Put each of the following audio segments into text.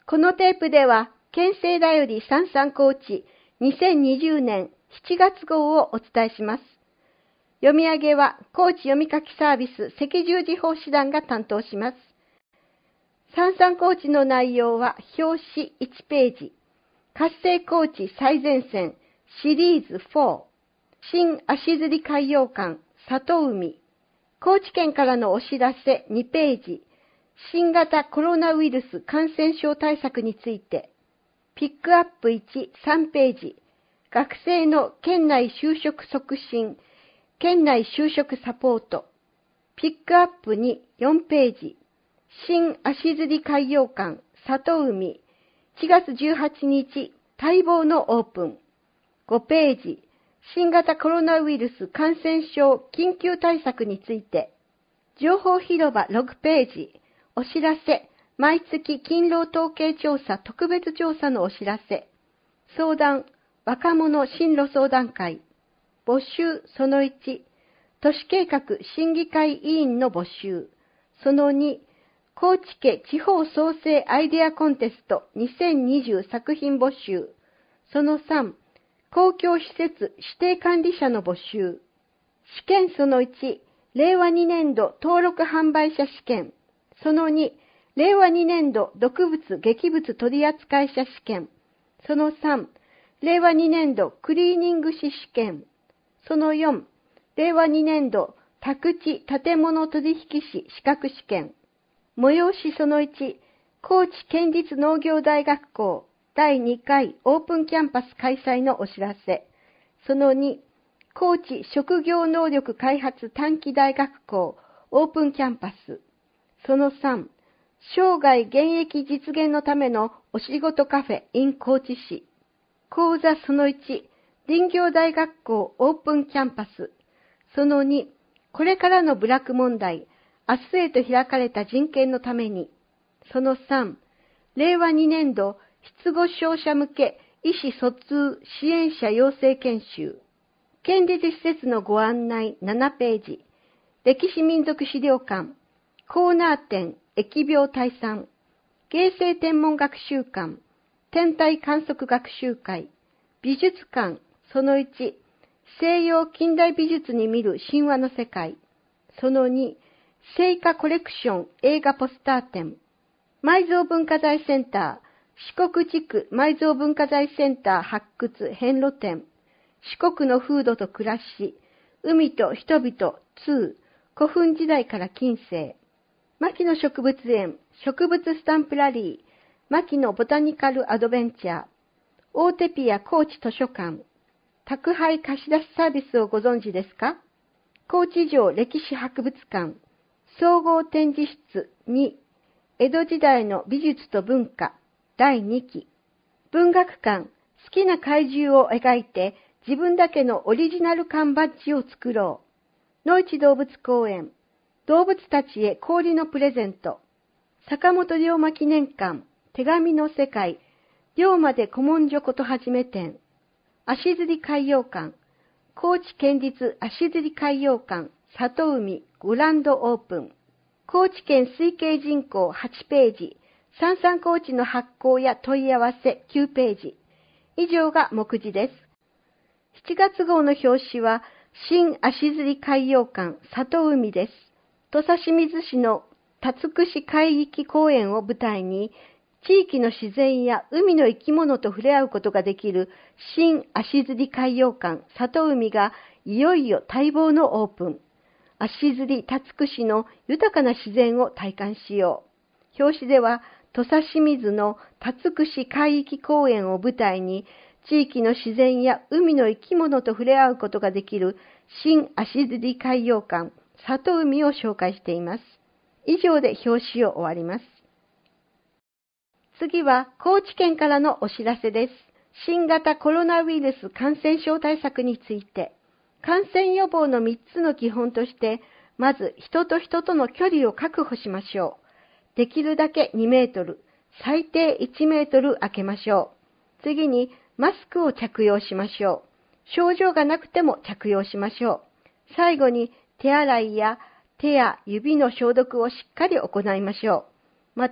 このテープでは、県政だよりさんさん高知2020年7月号をお伝えします。読み上げは高知読み書きサービス赤十字奉仕団が担当します。さんさん高知の内容は表紙1ページ、活性高知最前線シリーズ4、新足摺海洋館里海、高知県からのお知らせ2ページ、新型コロナウイルス感染症対策について、ピックアップ1、3ページ、学生の県内就職促進、県内就職サポート、ピックアップ2、4ページ、新足摺海洋館里海、4月18日、待望のオープン、5ページ、新型コロナウイルス感染症緊急対策について、情報広場6ページ、お知らせ、毎月勤労統計調査特別調査のお知らせ、相談、若者進路相談会、募集その1、都市計画審議会委員の募集、その2、高知家地方創生アイデアコンテスト2020作品募集、その3、公共施設指定管理者の募集、試験その1、令和2年度登録販売者試験、その2、令和2年度毒物劇物取扱者試験、その3、令和2年度クリーニング士試験、その4、令和2年度宅地建物取引士資格試験、催しその1、高知県立農業大学校第2回オープンキャンパス開催のお知らせ、その2、高知職業能力開発短期大学校オープンキャンパス、その3、生涯現役実現のためのお仕事カフェ in 高知市、講座その1、林業大学校オープンキャンパス、その2、これからの部落問題、明日へと開かれた人権のために、その3、令和2年度失語症者向け意思疎通支援者養成研修、県立施設のご案内7ページ、歴史民族資料館、コーナー展、疫病退散、芸生天文学習館、天体観測学習会、美術館、その1、西洋近代美術に見る神話の世界、その2、聖火コレクション映画ポスター展、埋蔵文化財センター、四国地区埋蔵文化財センター発掘遍路展、四国の風土と暮らし、海と人々2、古墳時代から近世、牧野植物園、植物スタンプラリー、牧野ボタニカルアドベンチャー、大手ピア高知図書館、宅配貸し出しサービスをご存知ですか？高知城歴史博物館、総合展示室2、江戸時代の美術と文化第2期、文学館、好きな怪獣を描いて自分だけのオリジナル缶バッジを作ろう。野市動物公園、動物たちへ氷のプレゼント、坂本龍馬記念館、手紙の世界、龍馬で古文書ことはじめ展、足摺海洋館、高知県立足摺海洋館、里海グランドオープン、高知県推計人口8ページ、さんさん高知の発行や問い合わせ9ページ。以上が目次です。7月号の表紙は、新足摺海洋館里海です。土佐清水市の辰串海域公園を舞台に、地域の自然や海の生き物と触れ合うことができる新足摺海洋館里海がいよいよ待望のオープン。足摺辰串の豊かな自然を体感しよう。表紙では土佐清水の辰串海域公園を舞台に地域の自然や海の生き物と触れ合うことができる新足摺海洋館里海を紹介しています。以上で表紙を終わります。次は高知県からのお知らせです。新型コロナウイルス感染症対策について、感染予防の3つの基本として、まず人と人との距離を確保しましょう。できるだけ2メートル、最低1メートル空けましょう。次にマスクを着用しましょう。症状がなくても着用しましょう。最後に手洗いや手や指の消毒をしっかり行いましょう。また、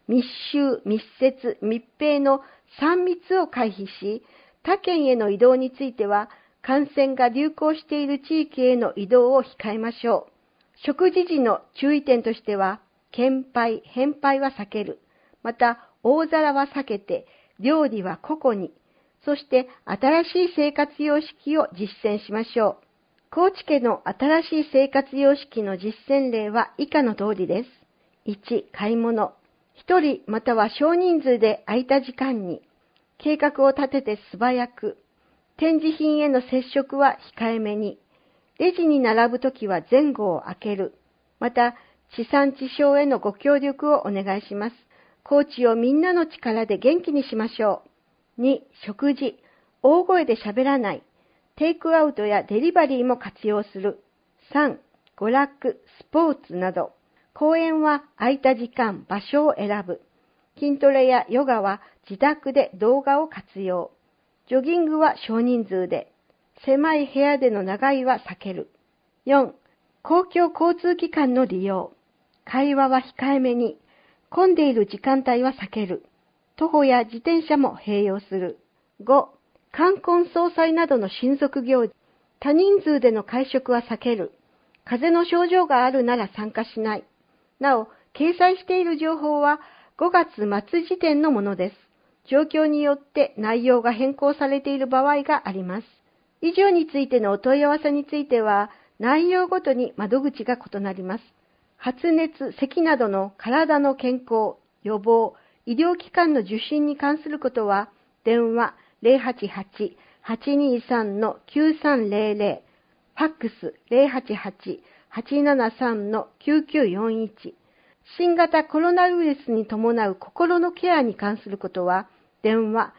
密集、密接、密閉の3密を回避し、他県への移動については、感染が流行している地域への移動を控えましょう。食事時の注意点としては、献杯、返杯は避ける。また、大皿は避けて、料理は個々に。そして、新しい生活様式を実践しましょう。高知家の新しい生活様式の実践例は以下の通りです。1、買い物。1人または少人数で空いた時間に、計画を立てて素早く。展示品への接触は控えめに。レジに並ぶときは前後を空ける。また、地産地消へのご協力をお願いします。高知をみんなの力で元気にしましょう。2、食事。大声で喋らない。テイクアウトやデリバリーも活用する。3、娯楽、スポーツなど。公園は空いた時間、場所を選ぶ。筋トレやヨガは自宅で動画を活用。ジョギングは少人数で。狭い部屋での長居は避ける。4、公共交通機関の利用。会話は控えめに。混んでいる時間帯は避ける。徒歩や自転車も併用する。5、冠婚葬祭などの親族行事。多人数での会食は避ける。風邪の症状があるなら参加しない。なお、掲載している情報は5月末時点のものです。状況によって内容が変更されている場合があります。以上についてのお問い合わせについては、内容ごとに窓口が異なります。発熱、咳などの体の健康、予防、医療機関の受診に関することは、電話 088-823-9300、ファックス 088-873-9941、新型コロナウイルスに伴う心のケアに関することは、電話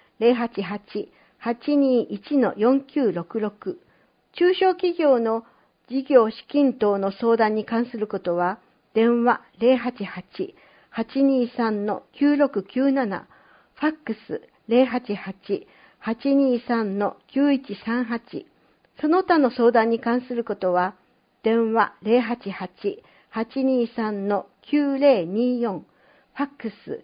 088-821-4966、中小企業の事業資金等の相談に関することは、電話 088-823-9697、ファックス 088-823-9138、その他の相談に関することは、電話 088-823-9024、ファックス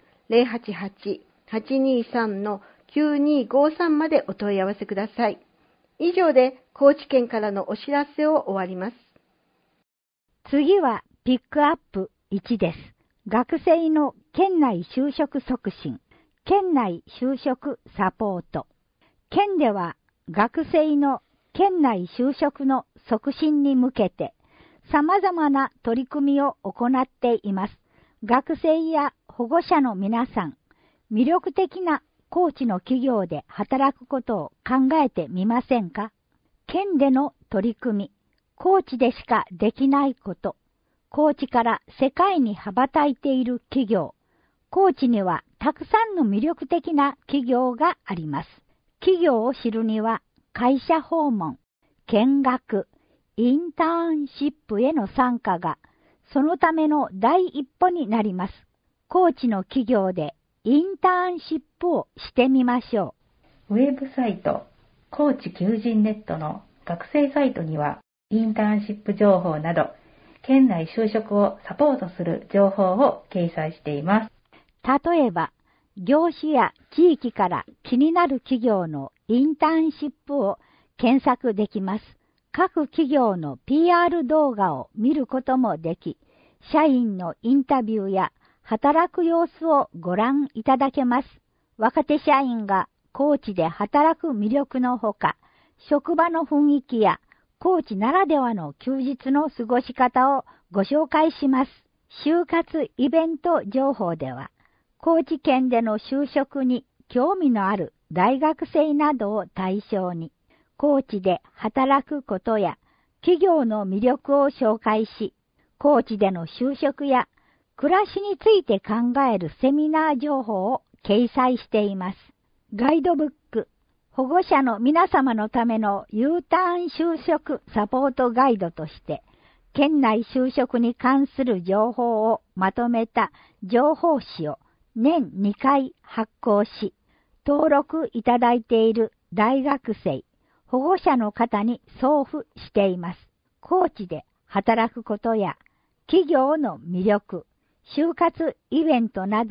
088-823-9253 までお問い合わせください。以上で高知県からのお知らせを終わります。 次はピックアップ1です。学生の県内就職促進、県内就職サポート。県では学生の県内就職の促進に向けて様々な取り組みを行っています。学生や保護者の皆さん、魅力的な高知の企業で働くことを考えてみませんか？県での取り組み、高知でしかできないこと、高知から世界に羽ばたいている企業、高知にはたくさんの魅力的な企業があります。企業を知るには会社訪問、見学、インターンシップへの参加がそのための第一歩になります。高知の企業でインターンシップをしてみましょう。ウェブサイト、高知求人ネットの学生サイトには、インターンシップ情報など、県内就職をサポートする情報を掲載しています。 例えば、業種や地域から気になる企業のインターンシップを検索できます。各企業の PR 動画を見ることもでき、社員のインタビューや働く様子をご覧いただけます。若手社員が高知で働く魅力のほか、職場の雰囲気や高知ならではの休日の過ごし方をご紹介します。就活イベント情報では、高知県での就職に興味のある大学生などを対象に、高知で働くことや企業の魅力を紹介し、高知での就職や暮らしについて考えるセミナー情報を掲載しています。ガイドブック、保護者の皆様のための U ターン就職サポートガイドとして、県内就職に関する情報をまとめた情報誌を年2回発行し、登録いただいている大学生、保護者の方に送付しています。高知で働くことや企業の魅力、就活イベントなどを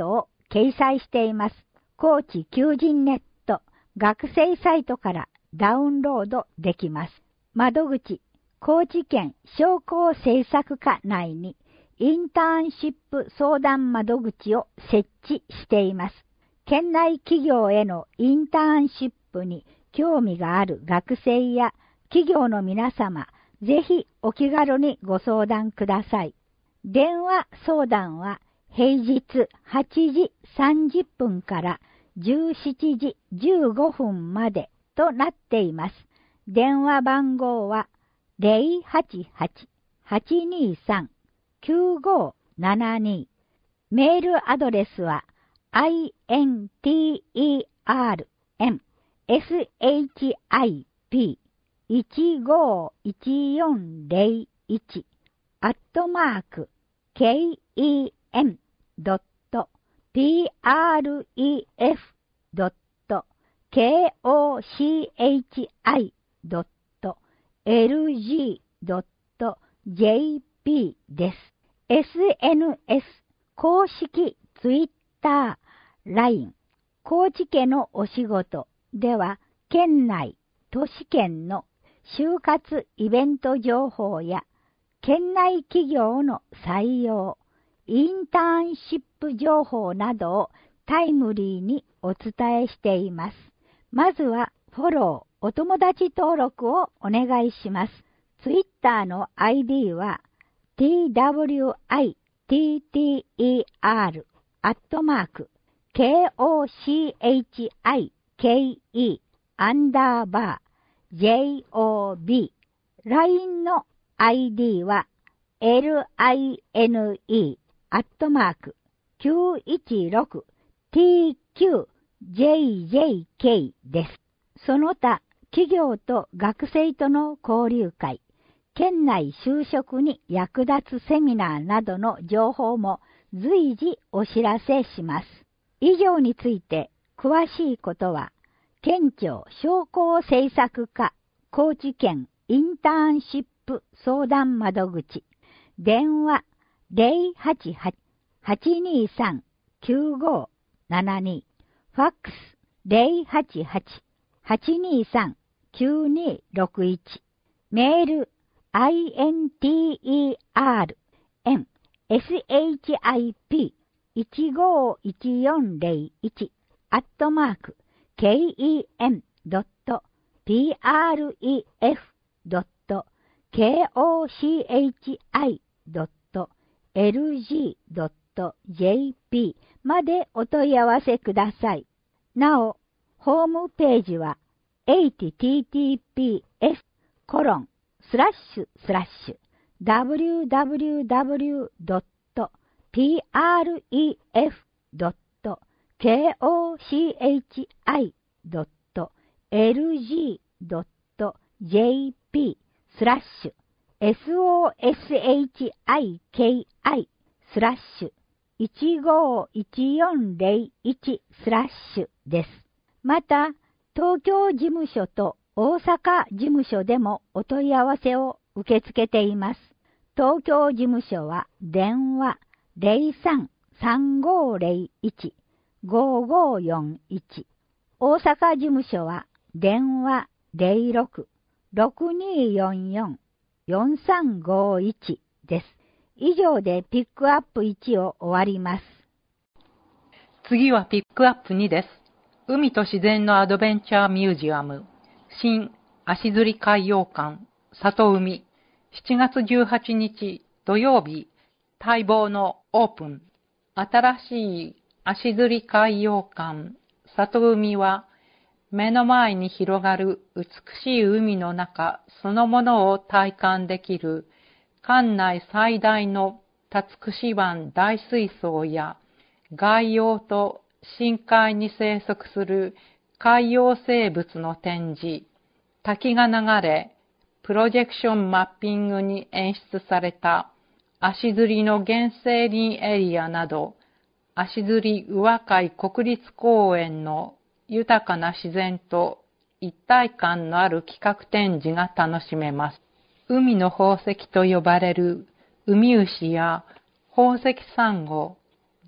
掲載しています。高知求人ネット学生サイトからダウンロードできます。窓口、高知県商工政策課内にインターンシップ相談窓口を設置しています。県内企業へのインターンシップに興味がある学生や企業の皆様、ぜひお気軽にご相談ください。電話相談は平日8時30分から17時15分までとなっています。電話番号は 088-823-9572。メールアドレスは internship1.kochi.pref.kochi.lg.jp です。SNS 公式ツイッター、LINE、高知家のお仕事では、県内、都市圏の就活イベント情報や、県内企業の採用、インターンシップ情報などをタイムリーにお伝えしています。まずはフォロー、お友達登録をお願いします。ツイッターの ID は twiter@kochike_job。LINE の ID は line@916tqjjk です。その他、企業と学生との交流会、県内就職に役立つセミナーなどの情報も随時お知らせします。以上について詳しいことは、県庁商工政策課高知県インターンシップ相談窓口、電話 088-823-9572、ファックス 088-823-9261、メール ken.pref.pref.kochi.lg.jp までお問い合わせください。なお、ホームページは https://www.pref.kochi.lg.jp/SOSHIKI/151401/ です。また、東京事務所と大阪事務所でもお問い合わせを受け付けています。東京事務所は電話 03-3501-5541。大阪事務所は電話 06-6244-4351 です。以上でピックアップ1を終わります。 次はピックアップ2です。海と自然のアドベンチャーミュージアム、新足摺海洋館、里海、7月18日土曜日、待望のオープン。新しい足摺海洋館、里海は、目の前に広がる美しい海の中そのものを体感できる、館内最大の竜串湾大水槽や、外洋と深海に生息する海洋生物の展示、滝が流れ、プロジェクションマッピングに演出された足摺の原生林エリアなど、足摺宇和海国立公園の豊かな自然と一体感のある企画展示が楽しめます。海の宝石と呼ばれるウミウシや宝石サンゴ、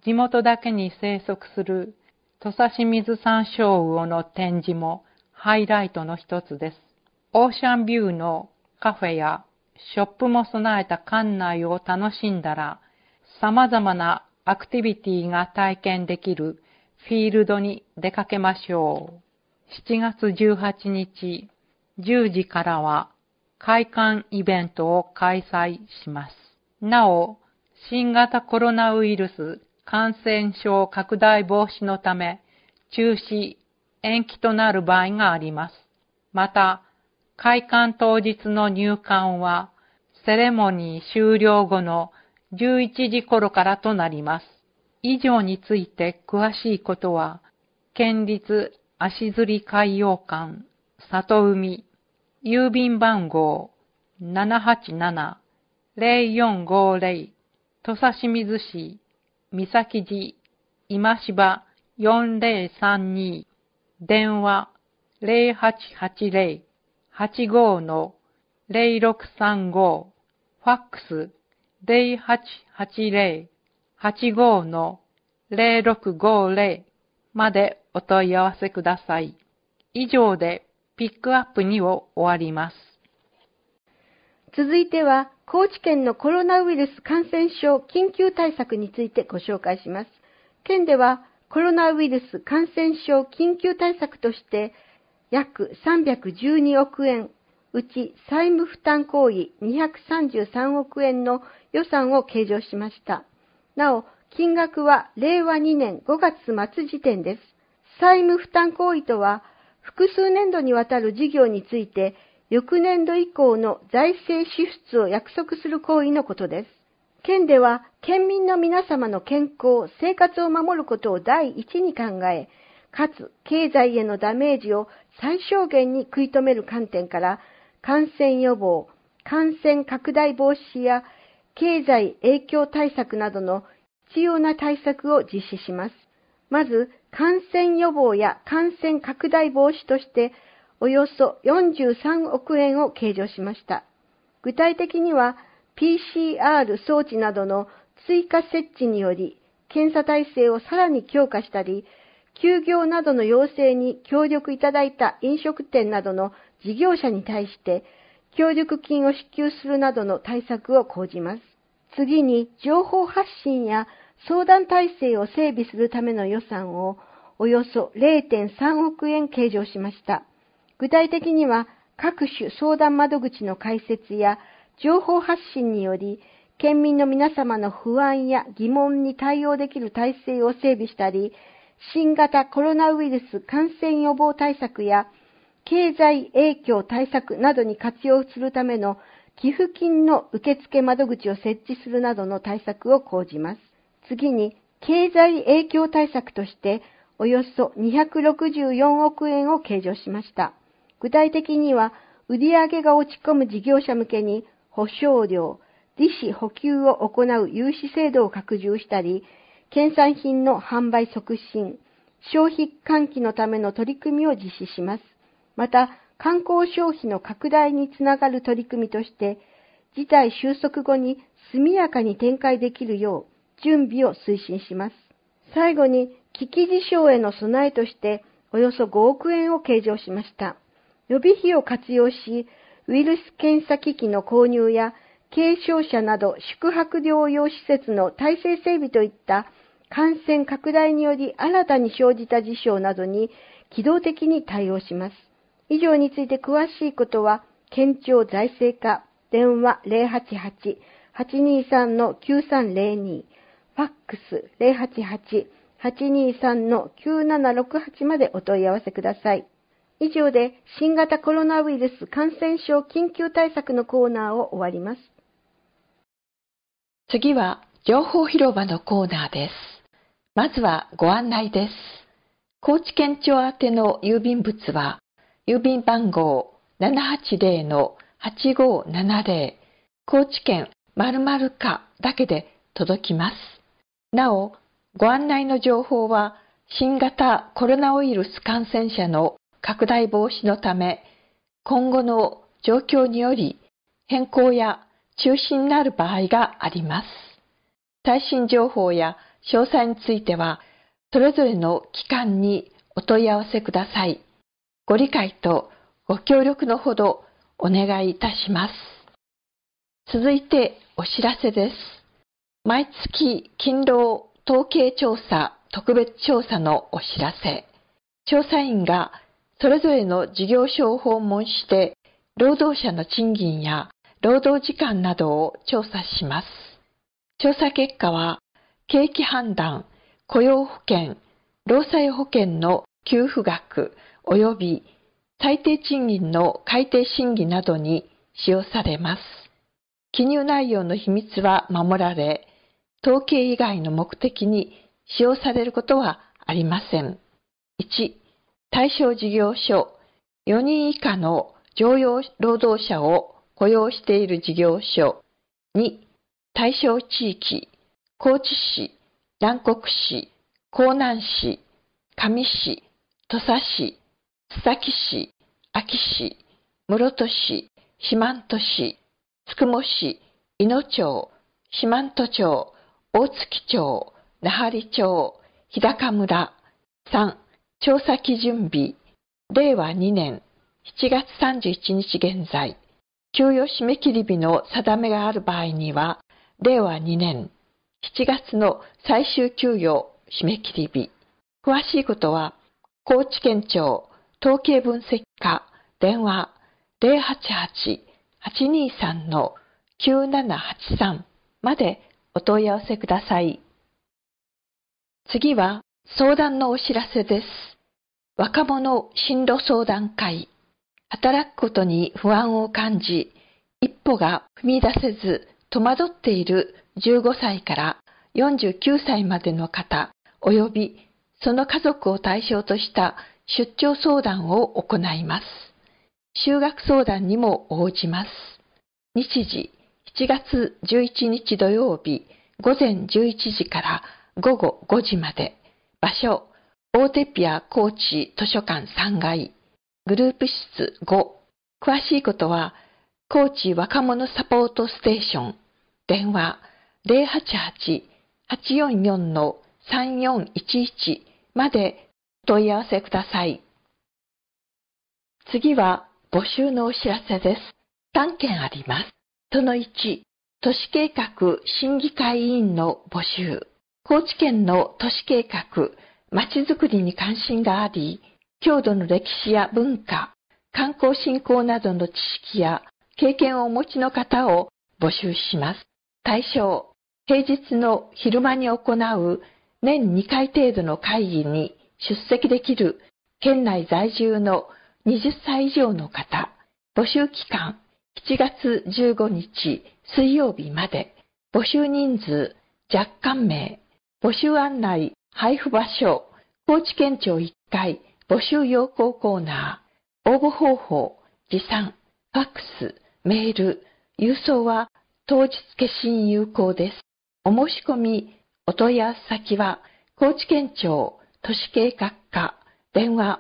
地元だけに生息する土佐清水山椒魚の展示もハイライトの一つです。オーシャンビューのカフェやショップも備えた館内を楽しんだら、様々なアクティビティが体験できるフィールドに出かけましょう。7月18日10時からは開館イベントを開催します。なお、新型コロナウイルス感染症拡大防止のため中止、延期となる場合があります。また、開館当日の入館はセレモニー終了後の11時頃からとなります。以上について詳しいことは、県立足摺海洋館里海郵便番号 787-0450 土佐清水市三崎寺今芝4032電話 0880-85-0635 ファックス 0880-85-0650 までお問い合わせください。以上でピックアップ2を終わります。 続いては、高知県のコロナウイルス感染症緊急対策についてご紹介します。県では、コロナウイルス感染症緊急対策として、約312億円、うち債務負担行為233億円の予算を計上しました。なお、金額は令和2年5月末時点です。債務負担行為とは、複数年度にわたる事業について、翌年度以降の財政支出を約束する行為のことです。県では、県民の皆様の健康、生活を守ることを第一に考え、かつ経済へのダメージを最小限に食い止める観点から、感染予防、感染拡大防止や経済影響対策などの必要な対策を実施します。まず、感染予防や感染拡大防止として、およそ43億円を計上しました。具体的には、PCR 装置などの追加設置により、検査体制をさらに強化したり、休業などの要請に協力いただいた飲食店などの事業者に対して、協力金を支給するなどの対策を講じます。次に、情報発信や相談体制を整備するための予算をおよそ 0.3 億円計上しました。具体的には、各種相談窓口の開設や情報発信により、県民の皆様の不安や疑問に対応できる体制を整備したり、新型コロナウイルス感染予防対策や経済影響対策などに活用するための寄付金の受付窓口を設置するなどの対策を講じます。次に、経済影響対策として、およそ264億円を計上しました。具体的には、売上が落ち込む事業者向けに、保証料、利子補給を行う融資制度を拡充したり、県産品の販売促進、消費喚起のための取り組みを実施します。また、観光消費の拡大につながる取り組みとして、事態収束後に速やかに展開できるよう準備を推進します。最後に、危機事象への備えとして、およそ5億円を計上しました。予備費を活用し、ウイルス検査機器の購入や、軽症者など宿泊療養施設の体制整備といった感染拡大により新たに生じた事象などに機動的に対応します。以上について詳しいことは、県庁財政課、電話 088-823-9302、ファックス 088-823-9768 までお問い合わせください。以上で新型コロナウイルス感染症緊急対策のコーナーを終わります。 次は情報広場のコーナーです。まずはご案内です。高知県庁宛ての郵便物は、郵便番号 780-8570 高知県〇〇課だけで届きます。なお、ご案内の情報は新型コロナウイルス感染者の拡大防止のため、今後の状況により変更や中止になる場合があります。最新情報や詳細については、それぞれの機関にお問い合わせください。ご理解とご協力のほどお願いいたします。続いてお知らせです。毎月勤労統計調査特別調査のお知らせ。調査員がそれぞれの事業所を訪問して、労働者の賃金や労働時間などを調査します。調査結果は、景気判断、雇用保険、労災保険の給付額及び最低賃金の改定審議などに使用されます。記入内容の秘密は守られ、統計以外の目的に使用されることはありません。1、対象事業所、4人以下の常用労働者を雇用している事業所。2、対象地域、高知市、南国市、江南市、上市、土佐市、須崎市、安芸市、室戸市、四万十市、つくも市、いの町、四万十町、大月町、奈半利町、日高村。3、調査基準日、令和2年7月31日現在。給与締め切り日の定めがある場合には、令和2年7月の最終給与締め切り日。詳しいことは、高知県庁統計分析課電話 088-823-9783 までお問い合わせください。次は相談のお知らせです。若者進路相談会。働くことに不安を感じ、一歩が踏み出せず戸惑っている15歳から49歳までの方、及びその家族を対象とした出張相談を行います。就学相談にも応じます。日時、7月11日土曜日、午前11時から午後5時まで。場所、大手ピア高知図書館3階。グループ室5。詳しいことは、高知若者サポートステーション。電話 088-844-3411 までお問い合わせください。次は募集のお知らせです。3件あります。その1、都市計画審議会委員の募集。高知県の都市計画、まちづくりに関心があり、郷土の歴史や文化、観光振興などの知識や経験をお持ちの方を募集します。対象、平日の昼間に行う年2回程度の会議に出席できる県内在住の20歳以上の方。募集期間、7月15日水曜日まで。募集人数、若干名。募集案内、配布場所、高知県庁1階、募集要項コーナー。応募方法、持参、ファックス、メール、郵送は当日消印有効です。お申し込み、お問い合わせ先は、高知県庁都市計画課、電話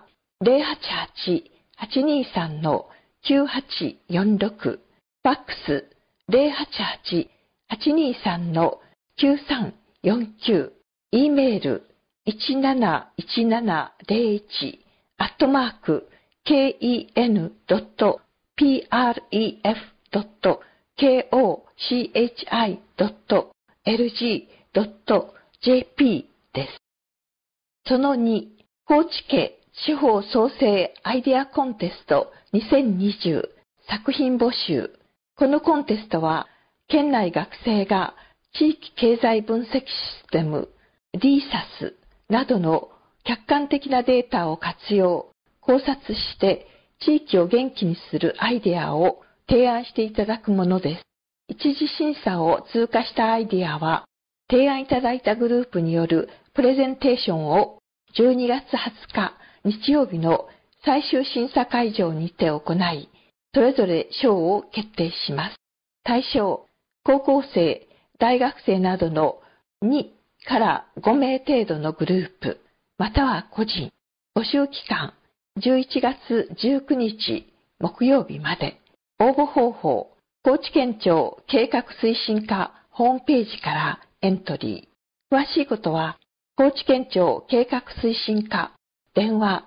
088-823-9846、ファックス 088-823-9349、E メール1717-01-ken.pen.kochi.lg.jp です。その2、高知家地方創生アイデアコンテスト2020作品募集。このコンテストは、県内学生が地域経済分析システム DSAS などの客観的なデータを活用、考察して地域を元気にするアイデアを提案していただくものです。一次審査を通過したアイデアは、提案いただいたグループによるプレゼンテーションを12月20日日曜日の最終審査会場にて行い、それぞれ賞を決定します。対象、高校生、大学生などの2から5名程度のグループ、または個人。募集期間、11月19日木曜日まで。応募方法、高知県庁計画推進課ホームページからエントリー。 詳しいことは、高知県庁計画推進課、電話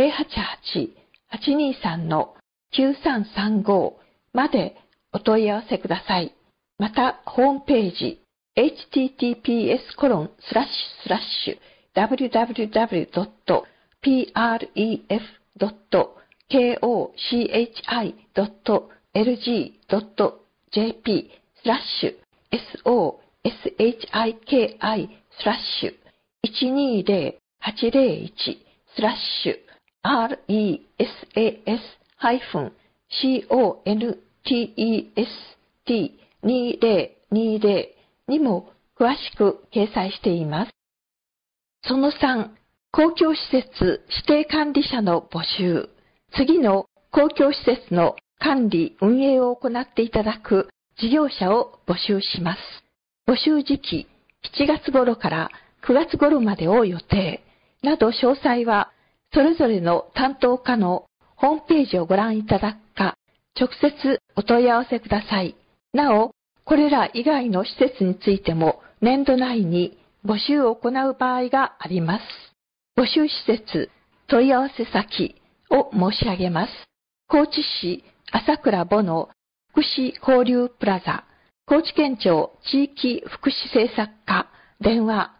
088-823-9335 までお問い合わせください。また、ホームページ、www.pref.koshiki.regi.jp/OSHIKI/1202020にも詳しく掲載しています。その3、公共施設指定管理者の募集。次の公共施設の管理・運営を行っていただく事業者を募集します。募集時期、7月頃から9月頃までを予定。など詳細は、それぞれの担当課のホームページをご覧いただくか、直接お問い合わせください。なお、これら以外の施設についても年度内に募集を行う場合があります。募集施設、問い合わせ先を申し上げます。高知市朝倉母の福祉交流プラザ、高知県庁地域福祉政策課、電話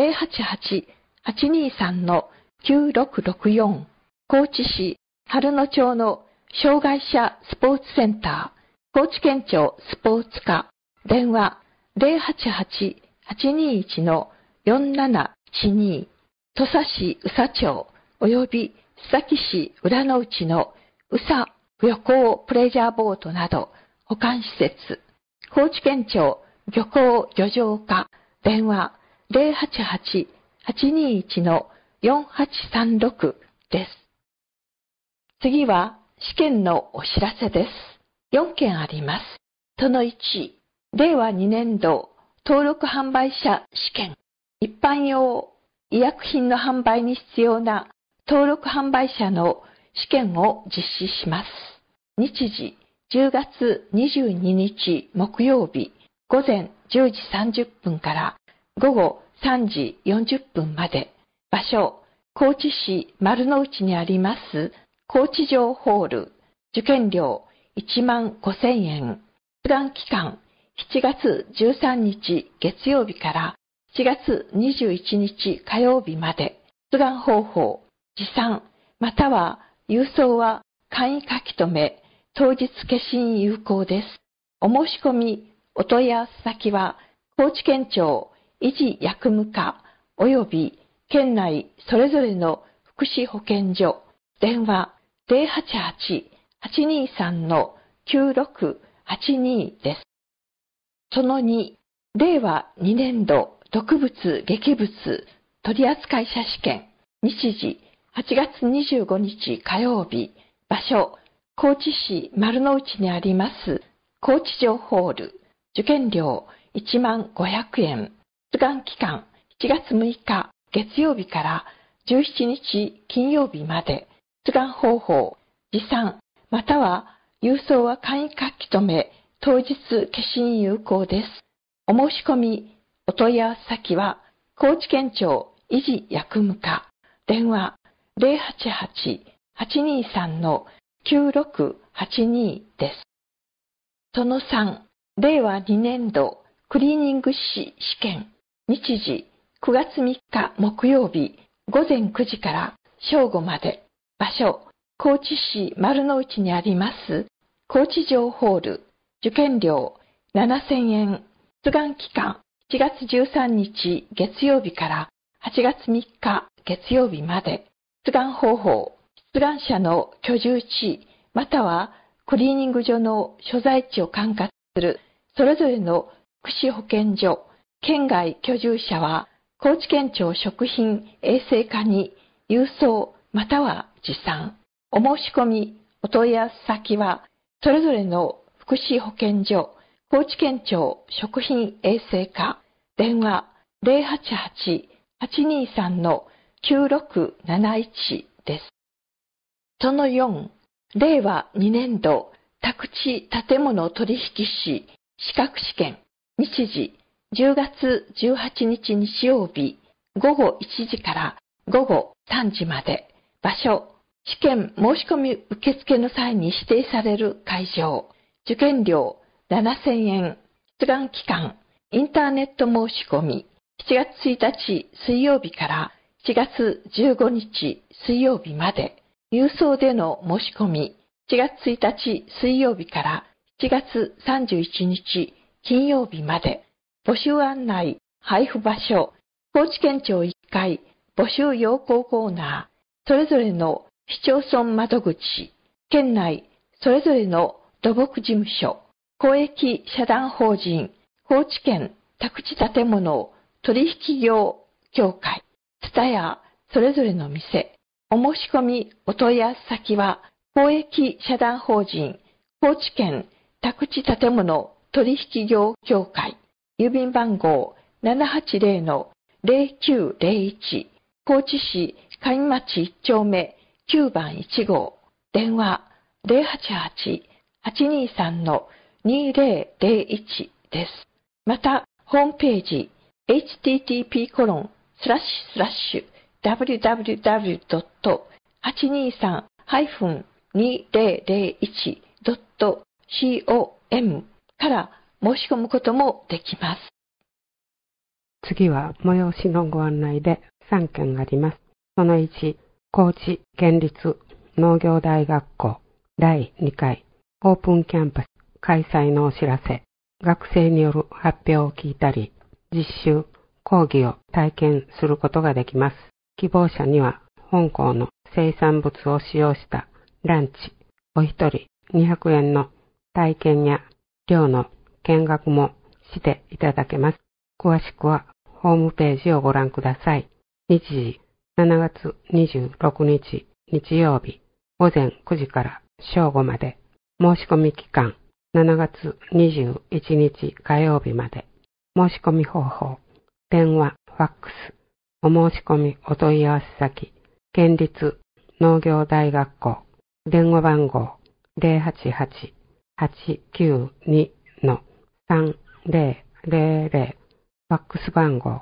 088-823-9664、高知市春野町の障害者スポーツセンター、高知県庁スポーツ課、電話 088-821-4712、土佐市宇佐町及び須崎市浦之内の宇佐漁港プレジャーボートなど保管施設、高知県庁漁港漁場課、電話 088-821-4836 です。次は試験のお知らせです。4件あります。その1、令和2年度登録販売者試験。一般用医薬品の販売に必要な登録販売者の試験を実施します。日時、10月22日木曜日、午前10時30分から午後3時40分まで。場所、高知市丸の内にあります高知城ホール。受験料15,000円。出願期間、7月13日月曜日から7月21日火曜日まで。出願方法、持参、または郵送は簡易書き留め、当日消印有効です。お申し込み、お問い合わせ先は、高知県庁維持薬務課及び県内それぞれの福祉保健所、電話 088-823-9682 です。その2、令和2年度毒物劇物取扱者試験。日時、8月25日火曜日。場所、高知市丸の内にあります高知城ホール。受験料15,000円。出願期間、7月6日月曜日から17日金曜日まで。出願方法、持参、または郵送は簡易書き留め、当日消印有効です。お申し込み、お問い合わせ先は、高知県庁維持薬務課、電話 088-823-9682 です。その3、令和2年度クリーニング士試験。日時、9月3日木曜日、午前9時から正午まで。場所、高知市丸の内にあります高知城ホール。受験料7,000円。出願期間、7月13日月曜日から8月3日月曜日まで。出願方法、出願者の居住地、またはクリーニング所の所在地を管轄するそれぞれの福祉保健所、県外居住者は高知県庁食品衛生課に郵送または持参。お申し込み、お問い合わせ先はそれぞれの福祉保健所、高知県庁食品衛生課、電話 088-823-9671 です。その4、令和2年度宅地建物取引士資格試験。日時、 10月18日日曜日午後1時から午後3時まで。場所、試験申し込み受付の際に指定される会場。受験料7000円。出願期間、インターネット申し込み。7月1日水曜日から4月15日水曜日まで。郵送での申し込み。7月1日水曜日から7月31日金曜日まで。募集案内、配布場所、高知県庁1階募集要項コーナー、それぞれの市町村窓口、県内それぞれの土木事務所、公益社団法人、高知県宅地建物取引業協会、ツタヤそれぞれの店、お申し込みお問い合わせ先は、公益社団法人、高知県宅地建物取引業協会、郵便番号 780-0901 高知市上町1丁目9番1号電話 088-823-2001 です。また、ホームページ http://www.823-2001.com から申し込むこともできます。 次は催しのご案内で3件あります。その1、高知県立農業大学校第2回オープンキャンパス開催のお知らせ。学生による発表を聞いたり、実習、講義を体験することができます。希望者には本校の生産物を使用したランチ、お一人200円の体験や寮の見学もしていただけます。詳しくはホームページをご覧ください。日時、7月26日日曜日、午前9時から正午まで。申し込み期間、7月21日火曜日まで。申し込み方法、電話、ファックス、お申し込みお問い合わせ先、県立農業大学校、電話番号 088-892-3000、ファックス番号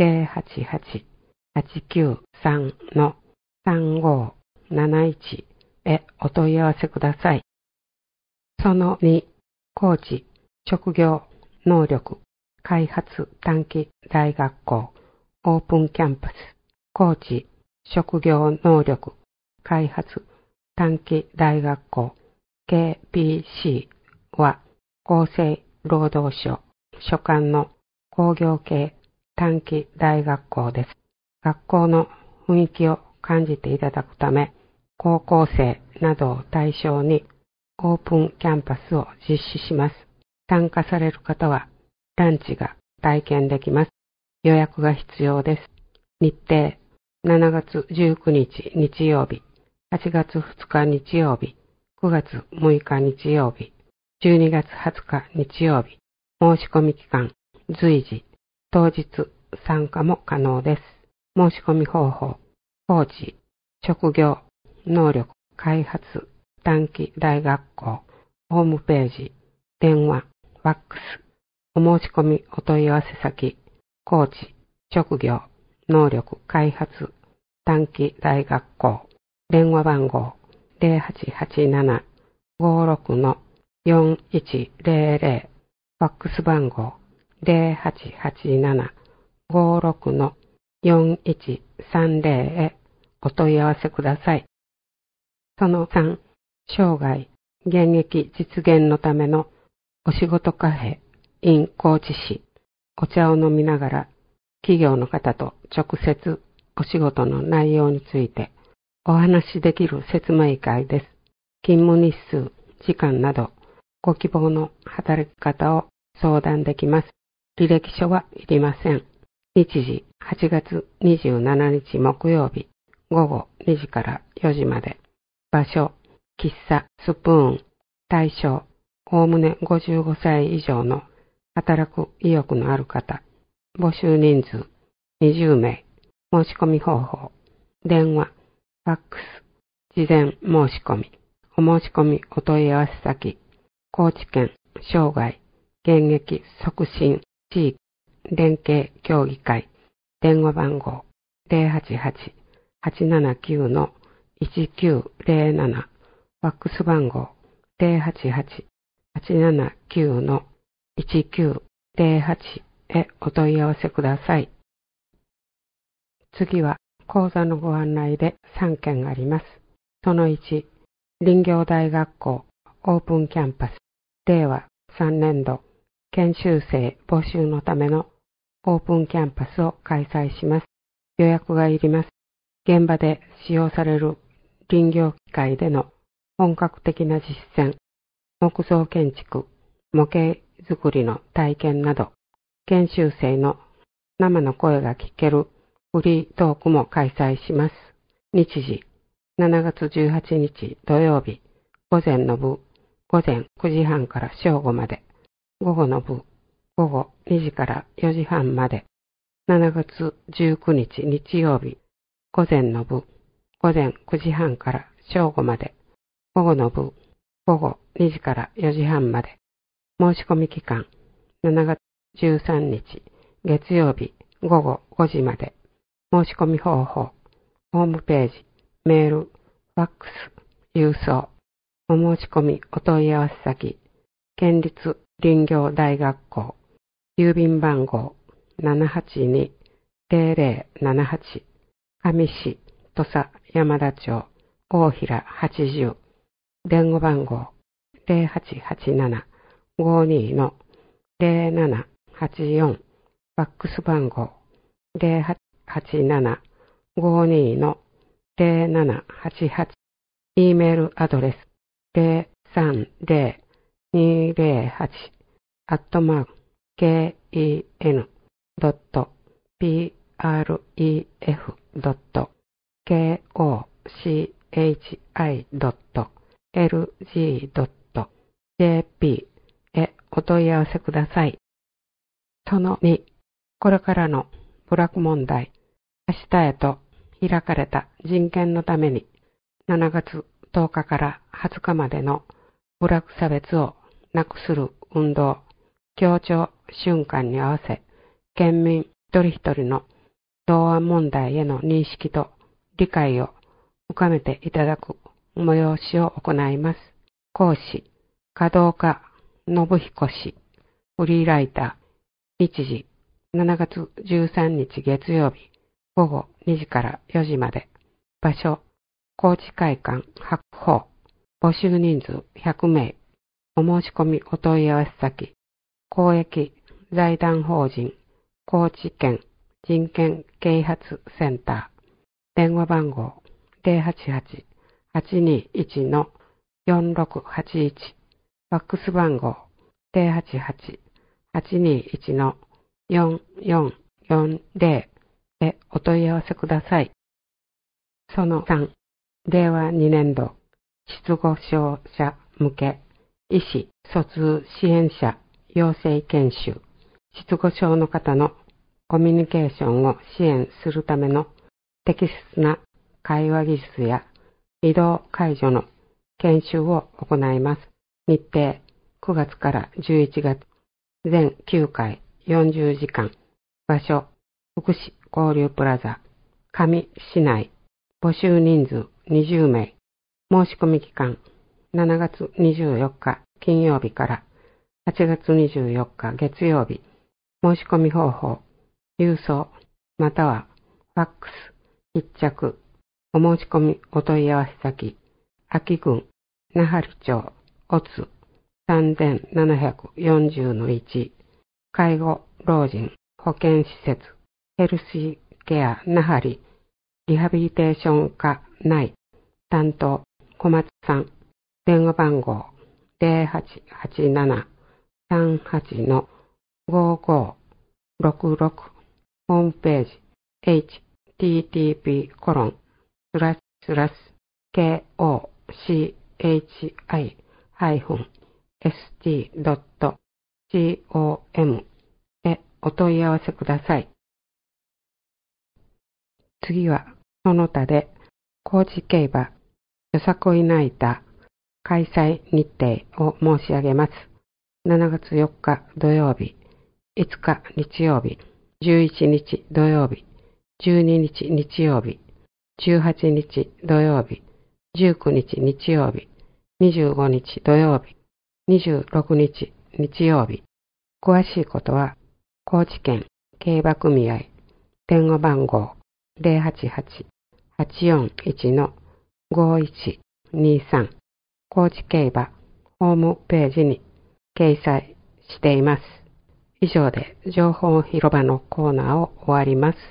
088-893-3571 へお問い合わせください。その2、高知職業能力開発短期大学校オープンキャンパス高知職業能力開発短期大学校 KPC は厚生労働省所管の工業系短期大学校です。学校の雰囲気を感じていただくため、高校生などを対象にオープンキャンパスを実施します。参加される方はランチが体験できます。予約が必要です。日程、7月19日日曜日、8月2日日曜日、9月6日日曜日、12月20日日曜日。申し込み期間、随時、当日参加も可能です。申し込み方法、高知職業能力開発短期大学校ホームページ、電話、ファックス、お申し込みお問い合わせ先、高知職業能力開発短期大学校電話番号 0887-56-4100、ファックス番号 0887-56-4130 へお問い合わせください。その3、生涯現役実現のためのお仕事カフェ in 高知市。お茶を飲みながら企業の方と直接お仕事の内容についてお話しできる説明会です。勤務日数、時間などご希望の働き方を相談できます。履歴書はいりません。日時8月27日木曜日午後2時から4時まで。場所、喫茶スプーン。対象、おおむね55歳以上の働く意欲のある方。募集人数20名。申し込み方法、電話、ファックス、事前申し込み。お申し込みお問い合わせ先、高知県生涯現役促進地域連携協議会電話番号 088-879-1907 ファックス番号 088-879-1908 へお問い合わせください。次は講座のご案内で3件あります。その1、林業大学校オープンキャンパス令和3年度研修生募集のためのオープンキャンパスを開催します。予約がいります。現場で使用される林業機械での本格的な実践、木造建築、模型作りの体験など、研修生の生の声が聞けるフリートークも開催します。日時、7月18日土曜日、午前の部、午前9時半から正午まで、午後の部、午後2時から4時半まで、7月19日日曜日、午前の部、午前9時半から正午まで、午後の部、午後2時から4時半まで、申し込み期間、7月13日月曜日午後5時まで、申し込み方法、ホームページ、メール、ファックス、郵送、お申し込みお問い合わせ先、県立林業大学校、郵便番号 782-0078、上市、土佐山田町、大平80、電話番号 0887-52-0784、ファックス番号 0887-52-0788、E メールアドレス ken.pref.ken.kochi.lg.jp へお問い合わせください。その2、これからの部落問題、明日へと開かれた人権のために7月10日から20日までの部落差別をなくする運動、協調瞬間に合わせ、県民一人一人の同案問題への認識と理解を深めていただく催しを行います。講師、門岡信彦氏、フリーライター、日時、7月13日月曜日、午後2時から4時まで、場所、高知会館白鵬、募集人数100名、お申し込みお問い合わせ先、公益財団法人高知県人権啓発センター、電話番号 088-821-4681、ファックス番号 088-821-4440 へお問い合わせください。その3、令和2年度失語症者向け医師疎通支援者養成研修、失語症の方のコミュニケーションを支援するための適切な会話技術や移動介助の研修を行います。日程9月から11月、全9回40時間、場所福祉交流プラザ上市内、募集人数20名、申し込み期間7月24日金曜日から8月24日月曜日、申し込み方法、郵送またはファックス必着、お申し込みお問い合わせ先、安芸郡奈半利町オツ 3740-1、介護老人保健施設ヘルシーケア奈半利リハビリテーション課内担当小松さん、電話番号 0887-38-5566、ホームページ http://kochi-st.com へお問い合わせください。次はその他で高知競馬よさこいナイター開催日程を申し上げます。7月4日土曜日、 5日日曜日、11日土曜日、12日日曜日、18日土曜日、19日日曜日、25日土曜日、26日日曜日。詳しいことは、高知県競馬組合電話番号 088-841-5123 高知競馬ホームページに掲載しています。以上で情報広場のコーナーを終わります。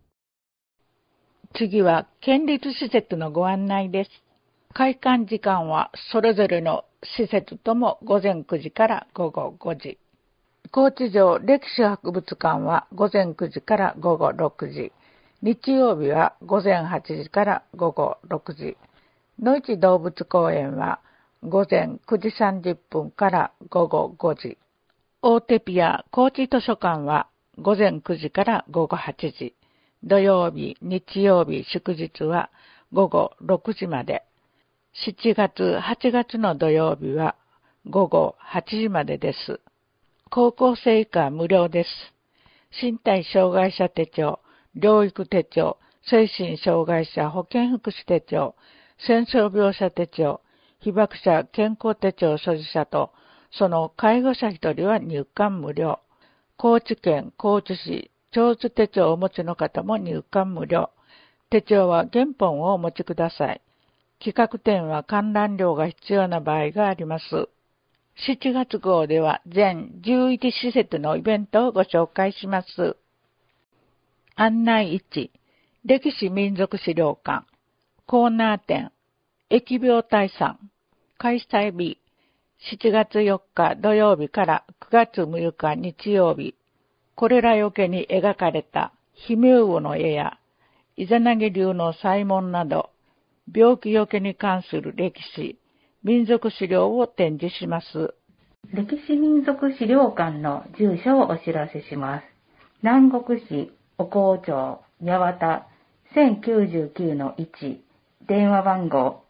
次は県立施設のご案内です。開館時間はそれぞれの施設とも午前9時から午後5時。高知城歴史博物館は午前9時から午後6時。日曜日は午前8時から午後6時。野市動物公園は午前9時30分から午後5時。大手ピア高知図書館は午前9時から午後8時。土曜日、日曜日、祝日は午後6時まで。7月、8月の土曜日は午後8時までです。高校生以下無料です。身体障害者手帳、療育手帳、精神障害者保健福祉手帳、戦争病者手帳、被爆者健康手帳所持者と、その介護者1人は入館無料。高知県高知市長寿手帳をお持ちの方も入館無料。手帳は原本をお持ちください。企画展は観覧料が必要な場合があります。7月号では全11施設のイベントをご紹介します。案内1、歴史民族資料館、コーナー展、疫病退散、開催日、7月4日土曜日から9月6日日曜日、これらよけに描かれた姫魚の絵や、イザナギ流の祭文など、病気よけに関する歴史、民族資料を展示します。 歴史民族資料館の住所をお知らせします。南国市おこう町八幡 1099-1 電話番号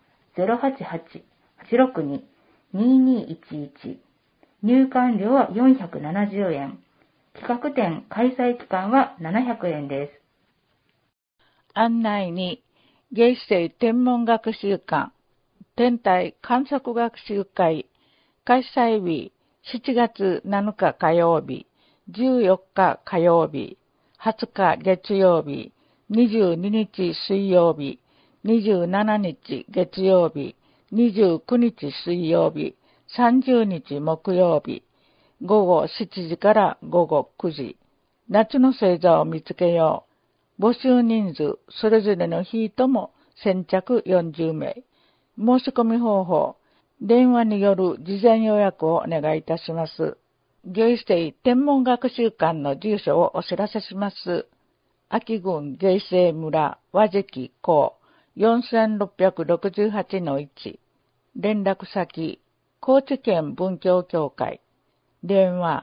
088-862-2211 入館料は470円。企画展開催期間は700円です。 案内に芸生天文学習館天体観測学習会開催日7月7日火曜日、14日火曜日、20日月曜日、22日水曜日、27日月曜日、29日水曜日、30日木曜日、午後7時から午後9時、夏の星座を見つけよう。募集人数、それぞれの日とも先着40名。申し込み方法、電話による事前予約をお願いいたします。芸生天文学習館の住所をお知らせします。秋郡芸生村和敷港 4668-1 連絡先、高知県文教協会電話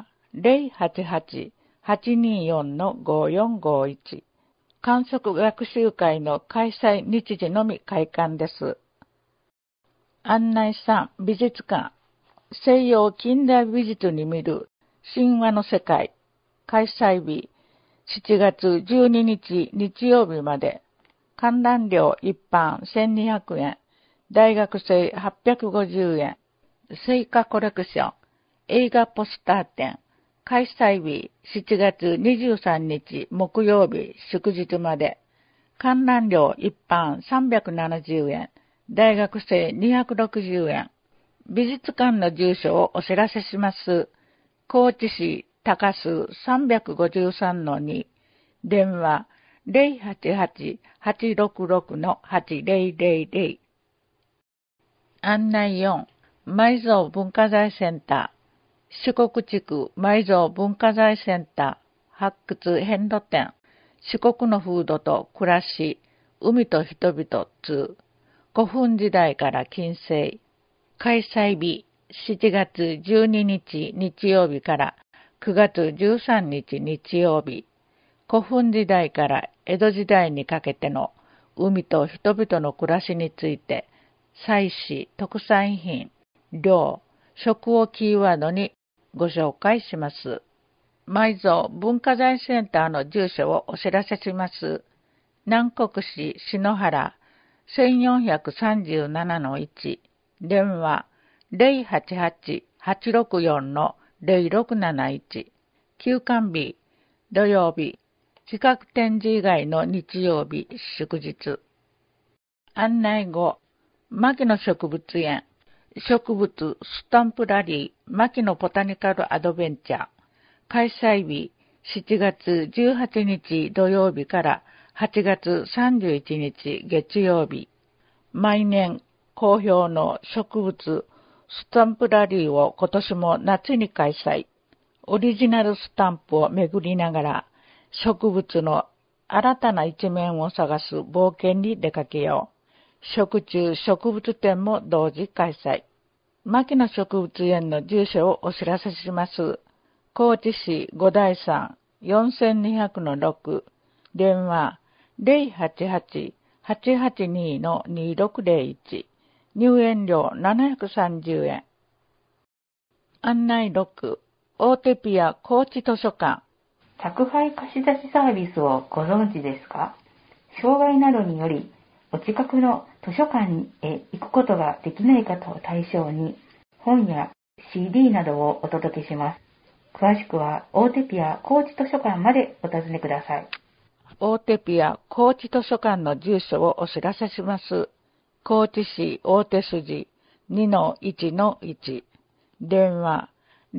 088-824-5451 観測学習会の開催日時のみ開館です。案内3、美術館。西洋近代美術に見る神話の世界。開催日、7月12日日曜日まで。観覧料一般1200円。大学生850円。聖火コレクション。映画ポスター展。開催日、7月23日木曜日祝日まで。観覧料一般370円。大学生260円。美術館の住所をお知らせします。高知市高洲 353-2 電話 088-866-8000 案内4埋蔵文化財センター四国地区埋蔵文化財センター発掘遍路展四国の風土と暮らし海と人々2古墳時代から近世開催日7月12日日曜日から9月13日日曜日古墳時代から江戸時代にかけての海と人々の暮らしについて祭祀、特産品、漁、食をキーワードにご紹介します。 埋蔵文化財センターの住所をお知らせします。南国市篠原 1437-1 電話 088-864-0671 休館日土曜日企画展示以外の日曜日祝日。案内後牧野植物園植物スタンプラリー牧野ボタニカルアドベンチャー開催日7月18日土曜日から8月31日月曜日。毎年好評の植物スタンプラリーを今年も夏に開催。オリジナルスタンプを巡りながら植物の新たな一面を探す冒険に出かけよう。食虫植物展も同時開催。牧野植物園の住所をお知らせします。高知市五台山 4200-6 電話 088-882-2601 入園料730円。案内6大手ピア高知図書館宅配貸し出しサービスをご存知ですか？障害などによりお近くの図書館へ行くことができない方を対象に本や CD などをお届けします。詳しくは大手ピア高知図書館までお尋ねください。 大手ピア高知図書館の住所をお知らせします。高知市大手筋 2-1-1 電話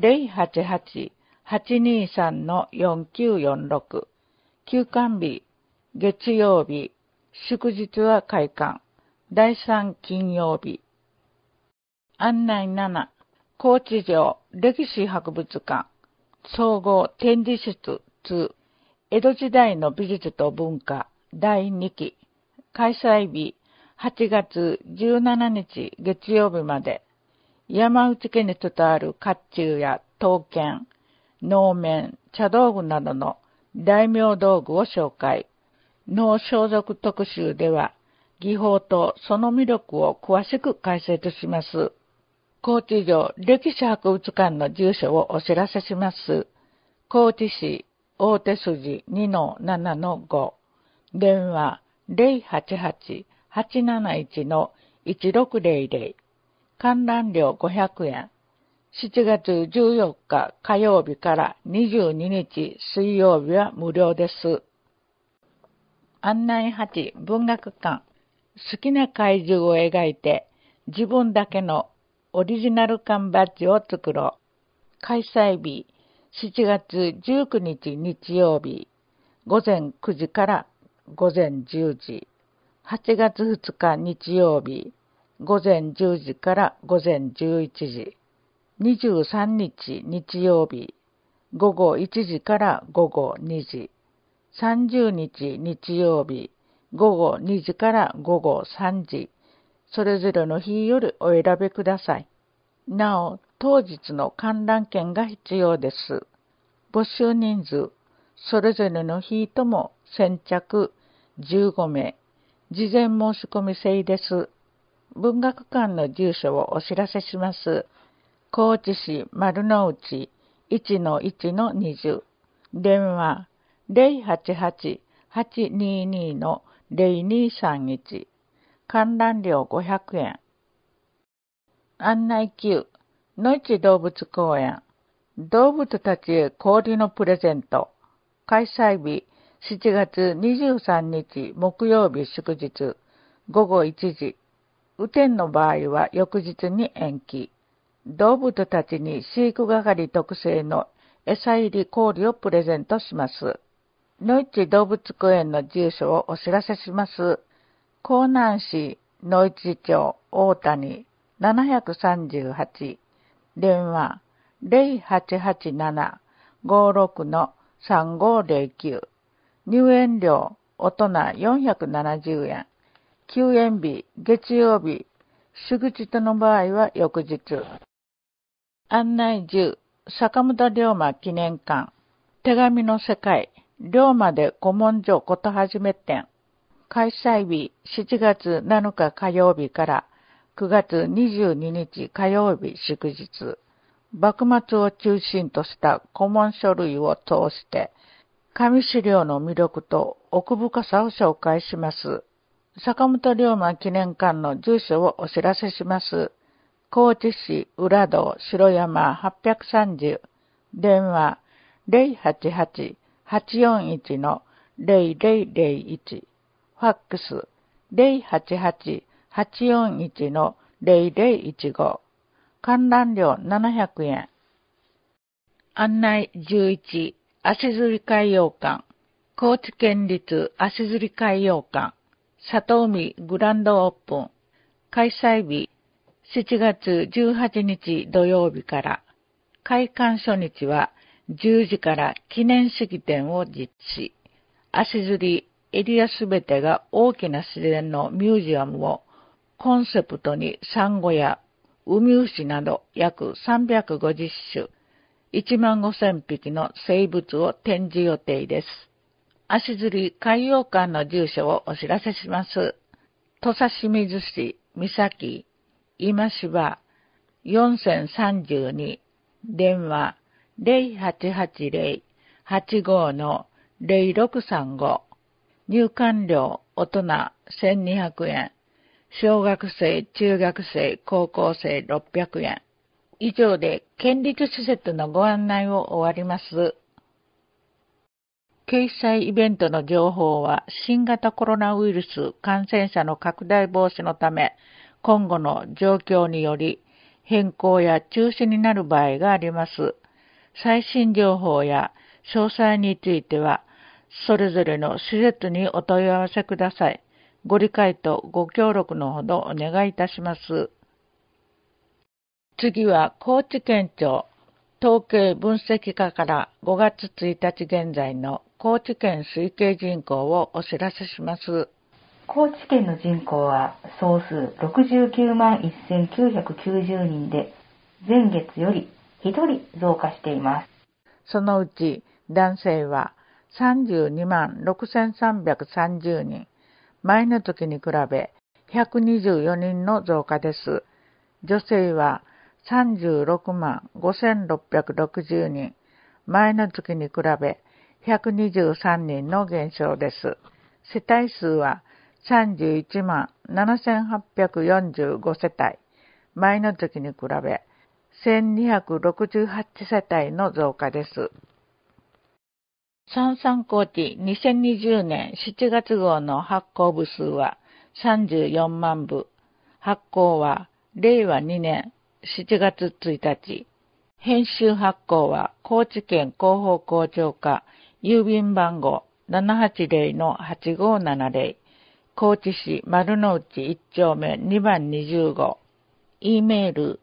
088-823-4946 休館日月曜日祝日は開館第3金曜日。案内7高知城歴史博物館総合展示室2江戸時代の美術と文化第2期開催日8月17日月曜日まで。山内家に伝わる甲冑や刀剣、能面、茶道具などの大名道具を紹介。能装束特集では技法とその魅力を詳しく解説します。高知城歴史博物館の住所をお知らせします。高知市大手筋 2-7-5 電話 088-871-1600 観覧料500円。7月14日火曜日から22日水曜日は無料です。案内8文学館好きな怪獣を描いて自分だけのオリジナル缶バッジを作ろう。開催日7月19日日曜日午前9時から午前10時。8月2日日曜日午前10時から午前11時。23日日曜日午後1時から午後2時。30日日曜日午後2時から午後3時。それぞれの日よりお選びください。なお、当日の観覧券が必要です。募集人数、それぞれの日とも先着15名。事前申し込み制です。文学館の住所をお知らせします。高知市丸の内 1-1-20 電話 088-822-0231 観覧料500円。案内9野市動物公園動物たちへ氷のプレゼント開催日7月23日木曜日祝日午後1時。雨天の場合は翌日に延期。動物たちに飼育係特製の餌入り氷をプレゼントします。野市動物公園の住所をお知らせします。江南市野市町大谷738電話 088-56-3509 入園料大人470円。休園日月曜日祝日の場合は翌日。案内10坂本龍馬記念館手紙の世界龍馬で古文書ことはじめ展開催日7月7日火曜日から9月22日火曜日祝日幕末を中心とした古文書類を通して、紙資料の魅力と奥深さを紹介します。坂本龍馬記念館の住所をお知らせします。高知市浦堂城山830、電話 088-841-0001、ファックス 088-841-0015、観覧料700円。案内11、足摺海洋館、高知県立足摺海洋館、里海グランドオープン、開催日7月18日土曜日から、開館初日は10時から記念式典を実施。足摺エリアすべてが大きな自然のミュージアムをコンセプトにサンゴやウミウシなど約350種、15,000匹の生物を展示予定です。足摺海洋館の住所をお知らせします。土佐清水市三崎今芝4032、電話 088-85-0635、入館料大人1200円、小学生、中学生、高校生600円。以上で県立施設のご案内を終わります。掲載イベントの情報は新型コロナウイルス感染者の拡大防止のため、今後の状況により変更や中止になる場合があります。最新情報や詳細については、それぞれの施設にお問い合わせください。ご理解とご協力のほどお願いいたします。次は高知県庁統計分析課から5月1日現在の高知県推計人口をお知らせします。 高知県の人口は総数69万1990人で、前月より1人増加しています。 そのうち男性は32万6330人、前の月に比べ124人の増加です。女性は36万5660人、前の月に比べ123人の減少です。世帯数は31万7845世帯、前の月に比べ1268世帯の増加です。三々高知2020年7月号の発行部数は34万部。発行は令和2年7月1日。編集発行は高知県広報広聴課、郵便番号 780-8570、高知市丸の内1丁目2番20号。E メール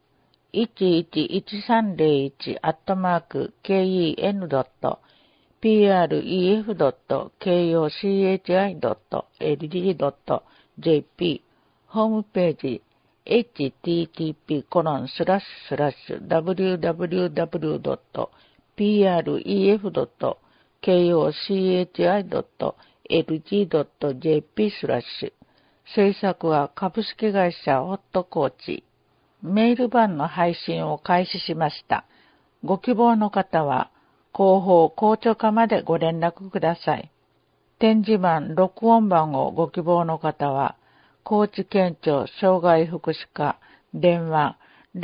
111301@pref.kochi.ld.jp、 ホームページhttp://www.pref.kochi.lg.jp/。 制作は株式会社ホットコーチ。メール版の配信を開始しました。ご希望の方は広報広聴課までご連絡ください。展示版、録音版をご希望の方は高知県庁障害福祉課、電話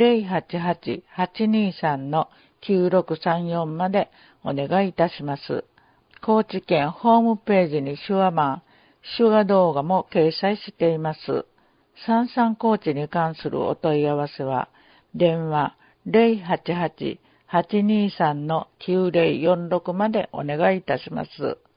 088-823-9634 までお願いいたします。高知県ホームページに手話版、手話動画も掲載しています。三々高知に関するお問い合わせは、電話 088-823-9046 までお願いいたします。